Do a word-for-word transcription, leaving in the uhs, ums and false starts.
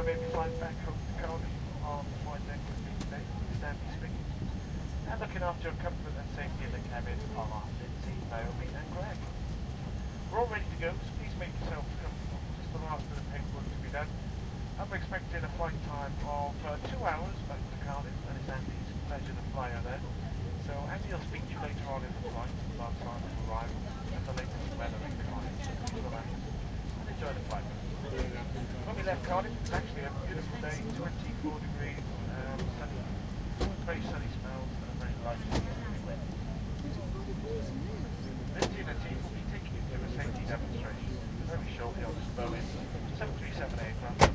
may be flying back from Cardiff on flight deck with me today, Stanley speaking. And looking after your comfort and safety in the cabin are Lindsay, Naomi and Greg. We're all ready to go, so please make yourselves comfortable. Just the last bit of paperwork to be done. I'm expecting a flight time of uh, two hours back to Cardiff, and it's Andy's pleasure to fly her there. So Andy will speak to you later on in the flight, about time of arrival, and the latest weather in Cardiff. So please relax and enjoy the flight. When we left Cardiff, it was actually a beautiful day, twenty-four degrees, um, sunny, very sunny smells, and a very light wind. Lindsay and the team will be taking you through a safety demonstration very shortly on this Boeing seven three seven aircraft.